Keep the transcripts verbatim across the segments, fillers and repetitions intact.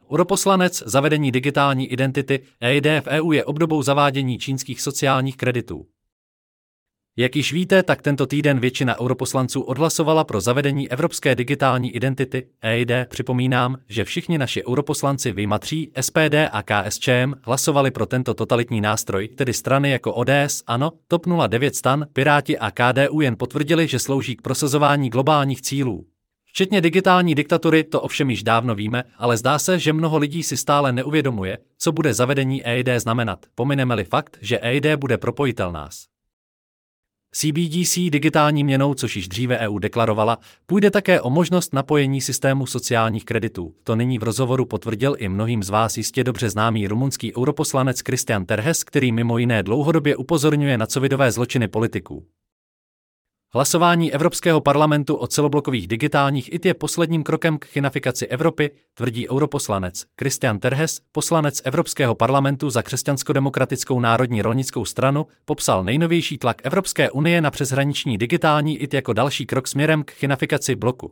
Europoslanec, zavedení digitální identity E I D v E U je obdobou zavádění čínských sociálních kreditů. Jak již víte, tak tento týden většina europoslanců odhlasovala pro zavedení evropské digitální identity E I D. Připomínám, že všichni naši europoslanci vyjma tří S P D a K S Č M hlasovali pro tento totalitní nástroj, tedy strany jako O D S, ANO, TOP nula devět STAN, Piráti a K D U jen potvrdili, že slouží k prosazování globálních cílů. Včetně digitální diktatury, to ovšem již dávno víme, ale zdá se, že mnoho lidí si stále neuvědomuje, co bude zavedení E I D znamenat, pomineme-li fakt, že E I D bude propojitelná s C B D C digitální měnou, což již dříve E U deklarovala, půjde také o možnost napojení systému sociálních kreditů. To nyní v rozhovoru potvrdil i mnohým z vás jistě dobře známý rumunský europoslanec Cristian Terhes, který mimo jiné dlouhodobě upozorňuje na covidové zločiny politiků. Hlasování Evropského parlamentu o celoblokových digitálních I T je posledním krokem k chinafikaci Evropy, tvrdí europoslanec Cristian Terhes, poslanec Evropského parlamentu za křesťansko-demokratickou národní rolnickou stranu, popsal nejnovější tlak Evropské unie na přeshraniční digitální I T jako další krok směrem k chinafikaci bloku.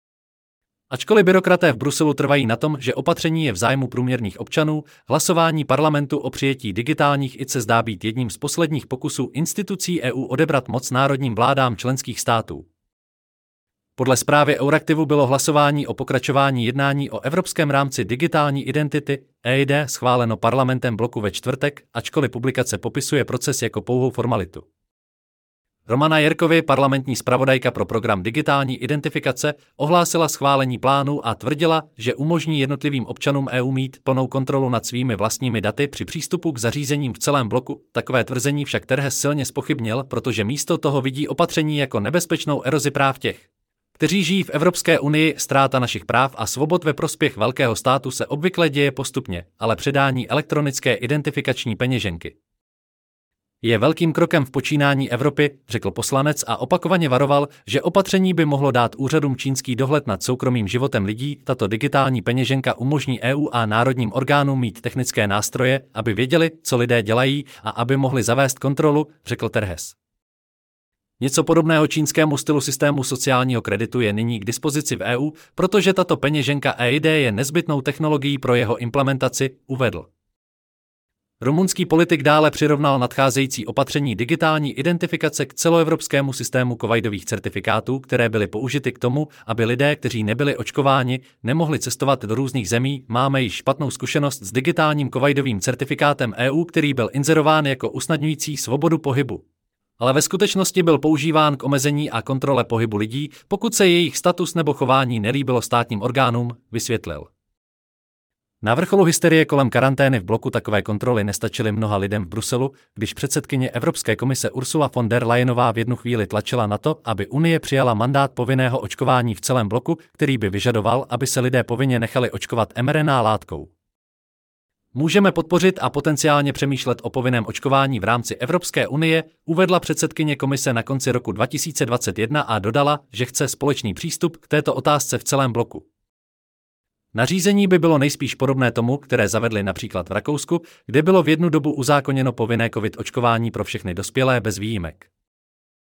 Ačkoliv byrokraté v Bruselu trvají na tom, že opatření je v zájmu průměrných občanů, hlasování parlamentu o přijetí digitálních I T se zdá být jedním z posledních pokusů institucí E U odebrat moc národním vládám členských států. Podle zprávy Euraktivu bylo hlasování o pokračování jednání o evropském rámci digitální identity E I D schváleno parlamentem bloku ve čtvrtek, ačkoliv publikace popisuje proces jako pouhou formalitu. Romana Jerkovi, parlamentní zpravodajka pro program digitální identifikace, ohlásila schválení plánu a tvrdila, že umožní jednotlivým občanům E U mít plnou kontrolu nad svými vlastními daty při přístupu k zařízením v celém bloku. Takové tvrzení však Terhes silně zpochybnil, protože místo toho vidí opatření jako nebezpečnou erozi práv těch, kteří žijí v Evropské unii. Ztráta našich práv a svobod ve prospěch velkého státu se obvykle děje postupně, ale předání elektronické identifikační peněženky je velkým krokem v počínání Evropy, řekl poslanec a opakovaně varoval, že opatření by mohlo dát úřadům čínský dohled nad soukromým životem lidí. Tato digitální peněženka umožní E U a národním orgánům mít technické nástroje, aby věděli, co lidé dělají a aby mohli zavést kontrolu, řekl Terhes. Něco podobného čínskému stylu systému sociálního kreditu je nyní k dispozici v E U, protože tato peněženka E I D je nezbytnou technologií pro jeho implementaci, uvedl. Rumunský politik dále přirovnal nadcházející opatření digitální identifikace k celoevropskému systému covidových certifikátů, které byly použity k tomu, aby lidé, kteří nebyli očkováni, nemohli cestovat do různých zemí. Máme již špatnou zkušenost s digitálním covidovým certifikátem E U, který byl inzerován jako usnadňující svobodu pohybu. Ale ve skutečnosti byl používán k omezení a kontrole pohybu lidí, pokud se jejich status nebo chování nelíbilo státním orgánům, vysvětlil. Na vrcholu hysterie kolem karantény v bloku takové kontroly nestačily mnoha lidem v Bruselu, když předsedkyně Evropské komise Ursula von der Leyenová v jednu chvíli tlačila na to, aby Unie přijala mandát povinného očkování v celém bloku, který by vyžadoval, aby se lidé povinně nechali očkovat em R N A látkou. Můžeme podpořit a potenciálně přemýšlet o povinném očkování v rámci Evropské unie, uvedla předsedkyně komise na konci roku dva tisíce dvacet jedna a dodala, že chce společný přístup k této otázce v celém bloku. Nařízení by bylo nejspíš podobné tomu, které zavedli například v Rakousku, kde bylo v jednu dobu uzákoněno povinné covid očkování pro všechny dospělé bez výjimek.